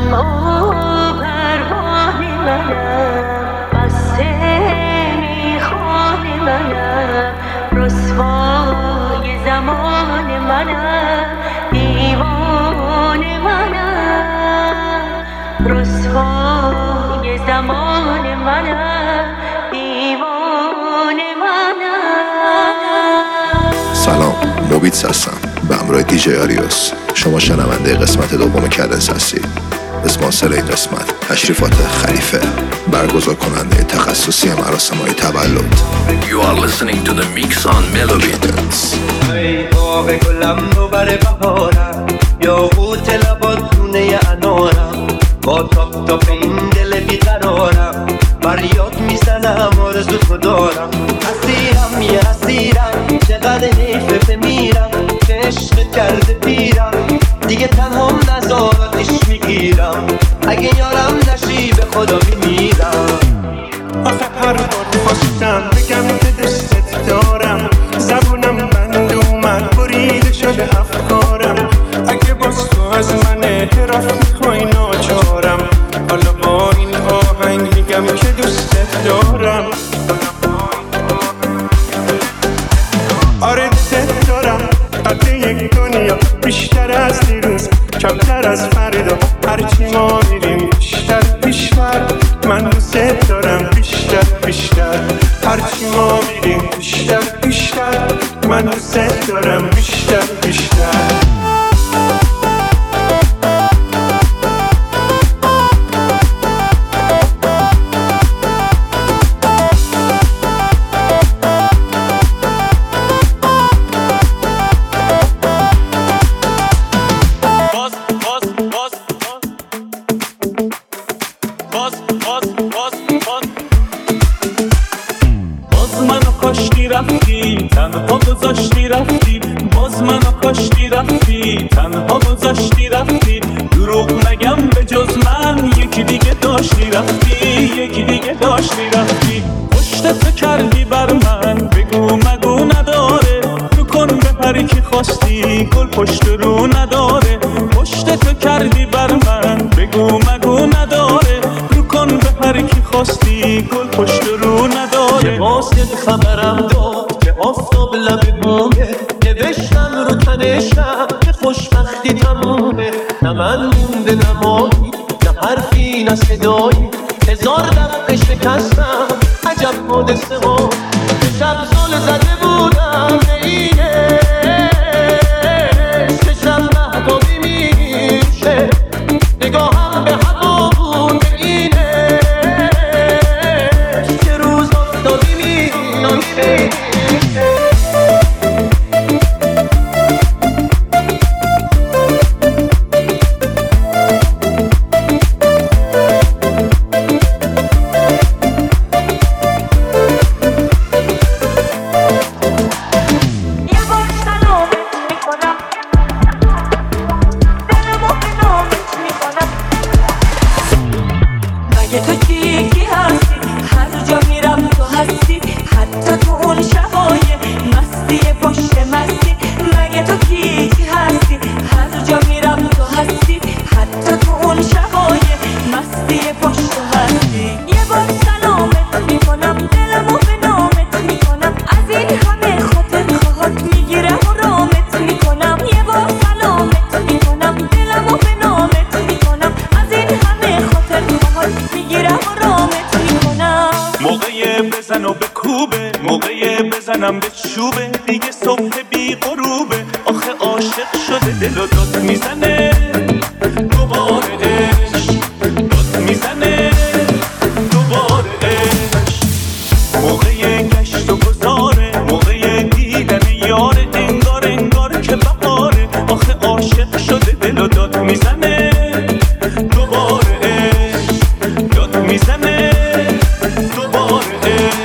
سلام، موبیتس هستم به همراه دیجی آریوس. شما شنونده قسمت دوم کدنس هستید. اسپانسر این قسمت تشریفات خلیفه، برگزار کننده تخصصی مراسم‌های تولد. You are listening to the mix on Melobits. ای باغ گلم رو بر بهارم، یاقوت لبات دونه انارم، با تاپ تاپ این دل بیقرارم، فریاد میزنم آرزو تو دارم. اسیرم یه اسیرم، چقدر حیفه بمیرم، که عشق کرده پیرم، دیگه تنهام نزاراتش میگیرم، اگه یارم نشی به خدا میمیرم. آخه هر بار خواستم بگم که دستت دارم، زبونم بند اومد بریده شده افکارم، اگه باز تو از من اعتراف میخوای ناچارم، حالا با این آهنگ میگم که دوستت دارم. آره دوستت دارم، قد یک دنیا بیشتر از دیروز، کمتر از فردا، هرچی ما میریم بیشتر بیشتر، من دوستت دارم بیشتر بیشتر، هرچی ما میریم بیشتر بیشتر، من دوستت دارم بیشتر بیشتر. تنها گذاشتی رفتی، باز منو کاشتی رفتی، تنها گذاشتی رفتی، دروغ نگم به جز من یکی دیگه داشتی رفتی، یکی دیگه داشتی رفتی. پشتت کردی بر من، بگو مگو نداره، رو کن به هر کی خواستی، گل پشت رو نداره. پشتت کردی بر من، بگو مگو نداره، رو کن به هر کی خواستی، گل پشت رو نداره. واسه خبرم داد که آفتاب لب بومه، نوشتم رو تنشم که خوشبختی تمومه، نه من مونده نه مایی، نه حرفی نه صدایی، هزار دفعه شکستم عجب حادثه ها، شب زل زده بودم به اینه، چشم مهتابی میشه، نگاهم به هوا بود به اینه، که روز افتادی میشه. بزنم به چوبه دیگه صبح بی غروبه، آخه عاشق شده دل و داد میزنه دوباره عشق، داد میزنه دوباره عشق. موقع گشت و گذاره، موقع دیدن یاره، انگار انگار که بهاره، آخه عاشق شده دل و داد میزنه دوباره عشق، داد میزنه دوباره عشق.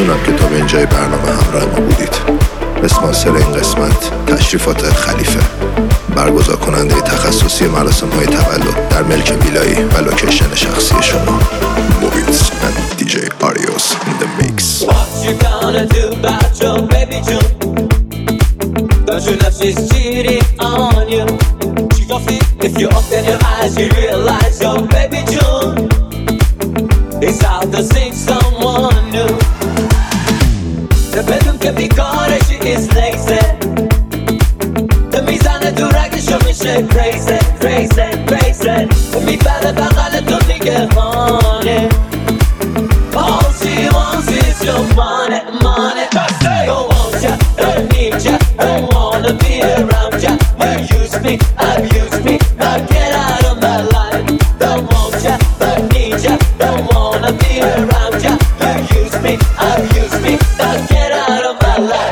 ممنونم که تا به اینجای برنامه همراه ما بودید. اسپانسر این قسمت تشریفات خلیفه، برگزار کننده تخصصی مراسم های تولد در ملک ویلایی و لوکیشن شخصی شما. موبیتس and DJ Arios in the mix. What you gonna do about your baby June? Don't you know she's cheating on you? She gon' feel if you open your eyes, you realize your baby June is out to see someone new. The bedroom can be gone and she is lazy. The میزنه تو رگشو میشه crazy, crazy, crazy. میبره بغل تو میگه honey. All she wants is your money, money. Don't want ya, don't need ya, don't wanna be around ya. You use me, abuse me, now get out of my life. Don't want ya, don't need ya, don't wanna be around ya. You use me, abuse me, now get out of my life.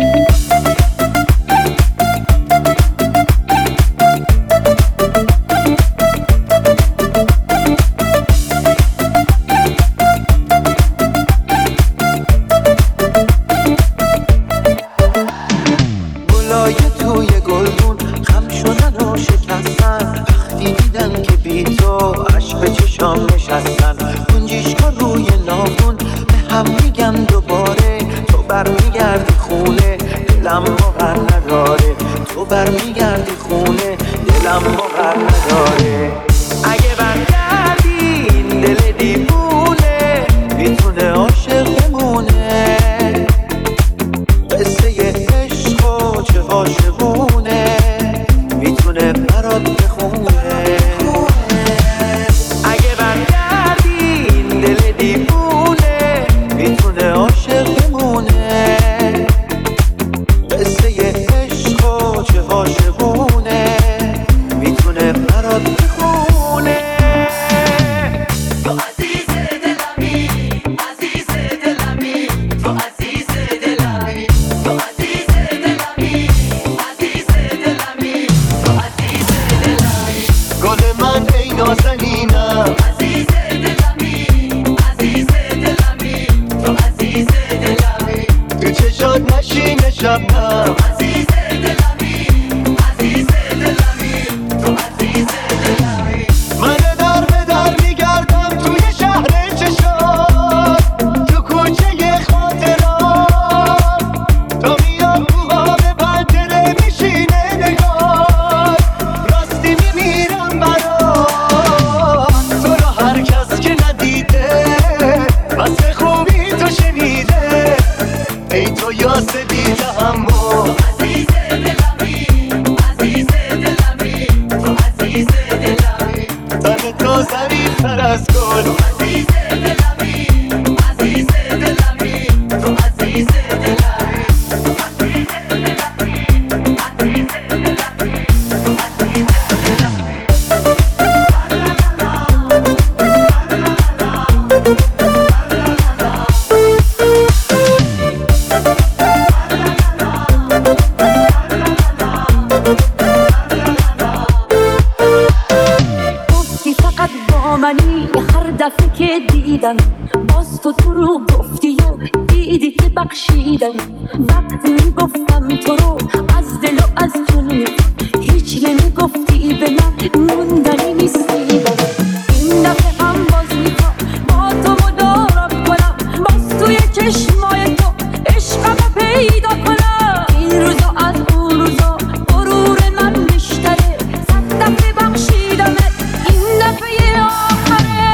باز تو رو گفتی و دیدی که بخشیدم. وقتی گفتم تو رو از دل و از جون، هیچ نمیگفتی به من، موندنی نیستی. این دفعه هم باز میخوام با تو مدارم کنم، باز توی چشمای تو عشقم پیدا کنم. این روزا از اون روزا غرور من بیشتره، 100 دفعه بخشیدمت، این دفعه آخره.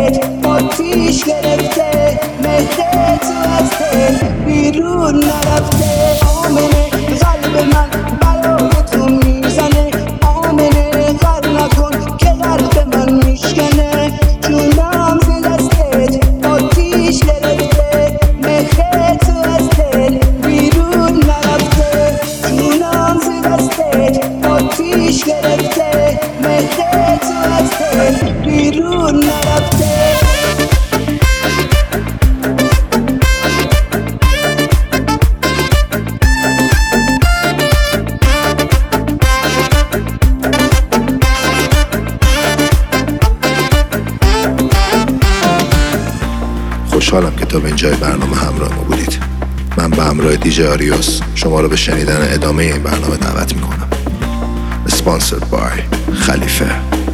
دستت آتیش گرفته، مهر تو از دل بیرون نرفته. آمنه قلب من برای تو میزنه، آمنه غر نکن که قلب من میشکنه. جونم ز دستت آتیش گرفته، مهر تو از دل بیرون نرفته. جونم ز دستت آتیش گرفته، مهر تو از دل بیرون نرفته. خوشحالم که تا به اینجای برنامه همراه ما بودید. من به همراه دیجی آریوس شما رو به شنیدن ادامه این برنامه دعوت میکنم. Sponsored by خلیفه.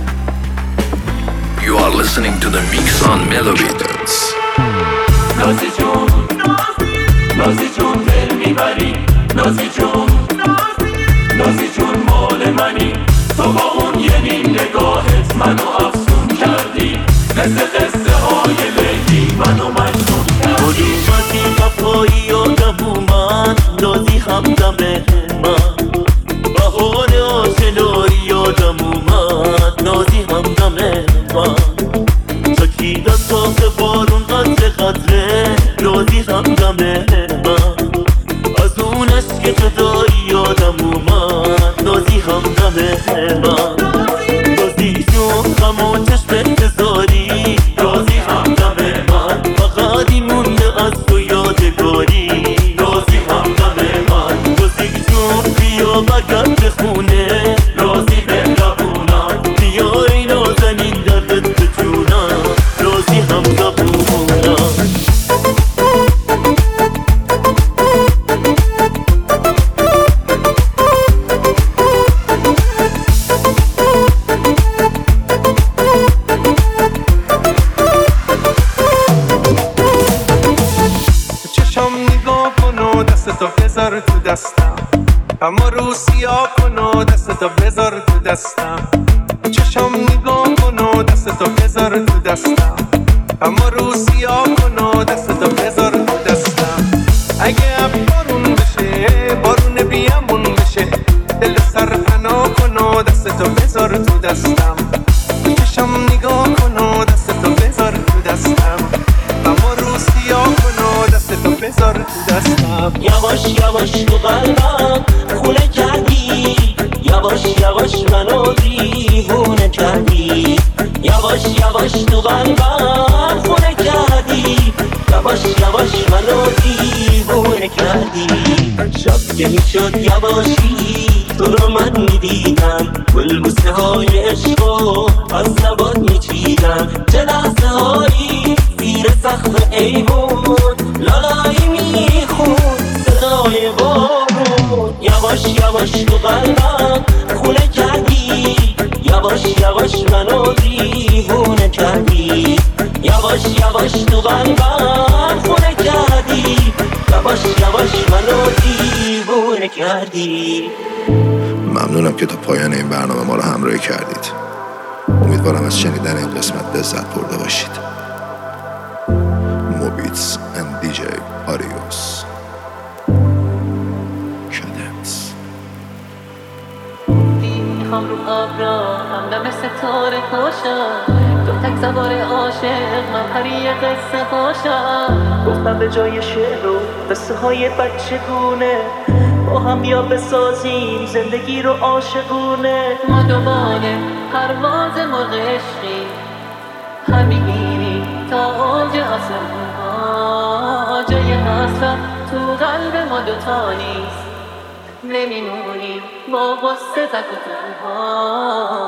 You are listening to the Mix on Melody Dance. نازی جون نازی جون دل میبری، نازی جون نازی جون مال منی. تو با اون یه نیم نگاهت منو افسون کردی، مثل قصه های لیلی منو مجنون کردی. اومدی وفایی یادم اومد، نازی همدم من. بهار آشنایی یادم اومد، نازی همدم من. چکیدن تاخه بارون قطره قطره، نازی همدم من. از اون عشق جدایی یادم اومد، نازی همدم من. نازی جون غم و چشم انتظاری، نازی همدم من. فقط این مونده از تو یادگاری، نازی همدم من. نازی جون بیا بگرد به خونه، نازی بهربونم. بیای نازنین دردت به جونم، نازی همدم من. بذار تو دستم، اما رو سیاه کن و دستتو بذار تو دستم. چشم نگاه کن و دستتو بذار تو دستم، اما رو سیاه کن و دستتو بذار تو دستم. اگه بارون بشه بارون بیامون بشه، دل سر پناه کن و دستتو بذار تو دستم. چشم نگاه کن و دستتو بذار تو دستم، اما رو سیاه کن و دستتو بذار تو دستم. یواش یواش تو قلبم خونه کردی، یواش یواش منو دیوونه کردی. یواش یواش تو قلبم خونه کردی، یواش یواش منو دیوونه کردی. شب که میشد یواشی تو رو من میدیدم، گلبوسه های عشقو از لبات میچیدم. چه لحظه هایی زیر سقف ایوون لالایی میخون صدای بارون. یواش یواش تو قلبم خونه کردی، یواش یواش منو دیوونه کردی. یواش یواش تو قلبم خونه کردی، یواش یواش منو دیوونه کردی. ممنونم که تا پایان این برنامه ما رو همراهی کردید. امیدوارم از شنیدن این قسمت لذت برده باشید. موبیتس and DJ آریوس کدنس. میخوام رو ابرا همدم ستاره پاشم، تو تک سوار عاشق من پری قصه پاشم. گفتم به جای شعر و قصه های بچه گونه، با هم بیا بسازیم زندگی رو عاشقونه. ما دوباره پرواز مرغ عشقی، هم میگیری تا اوج آسمون ها. جای حسرت تو قلب ما دوتا نیست، نمیمونیم با غصه تک و تنها.